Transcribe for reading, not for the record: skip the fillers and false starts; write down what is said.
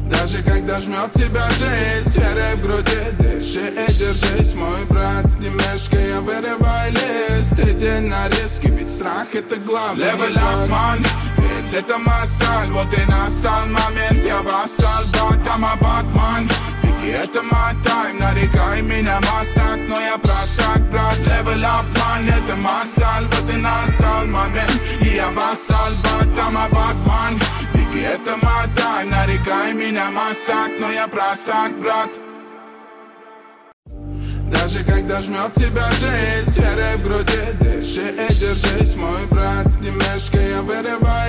Даже когда жмет тебя жизнь, с верой в груди дыши и держись, мой брат. Не мешкай, а вырывай лист. Иди на риски, ведь страх это главный. Level up, man, ведь это моя сталь. Вот и настал момент, я восстал, батам, а батман. Беги, это мой тайм, нарекай меня мастак, но я простак, брат. Level up, man, это моя сталь. Вот и настал момент, и я восстал, батам, а батман. Беги, это мой тайм, нарекай меня мастак, но я простак, брат. Даже когда жмет тебя жизнь, с верой в груди дыши и держись, мой брат. Не мешкай, я вырывай